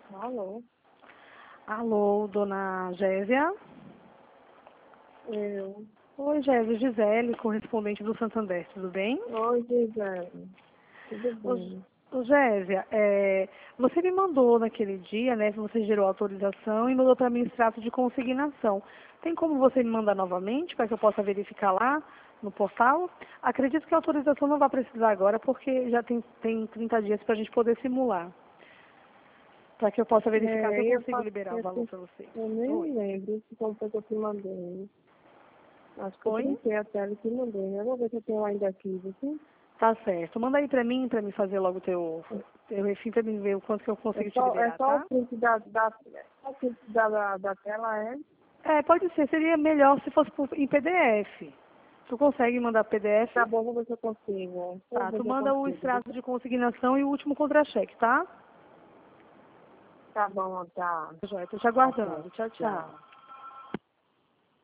Alô? Alô, dona Gésia? Eu. Oi, Gésia, Gisele, correspondente do Santander, tudo bem? Oi, Gisele. Tudo bem? Ô, Gésia, você me mandou naquele dia, né, que você gerou a autorização e mandou para mim extrato de consignação. Tem como você me mandar novamente para que eu possa verificar lá no portal? Acredito que a autorização não vai precisar agora porque já tem 30 dias para a gente poder simular. Para que eu possa verificar se eu consigo liberar o valor para você. Eu nem Oi. lembro se como foi que eu te mandei. Acho que eu Oi? printei a tela e te mandei. Eu vou ver se eu tenho ainda aqui, viu? Tá certo. Manda aí pra mim fazer logo o teu refim, pra mim ver o quanto que eu É consigo te só, é liberar, só o tá? print só o print da tela, é? Pode ser. Seria melhor se fosse em PDF. Tu consegue mandar PDF? Tá bom, vou ver se eu consigo. Vou Tá, ver tu se eu manda o consigo, extrato viu? de consignação e o último contra-cheque, tá? Tá bom, tá. Joia, tô te aguardando. Tchau, Tchau. tchau.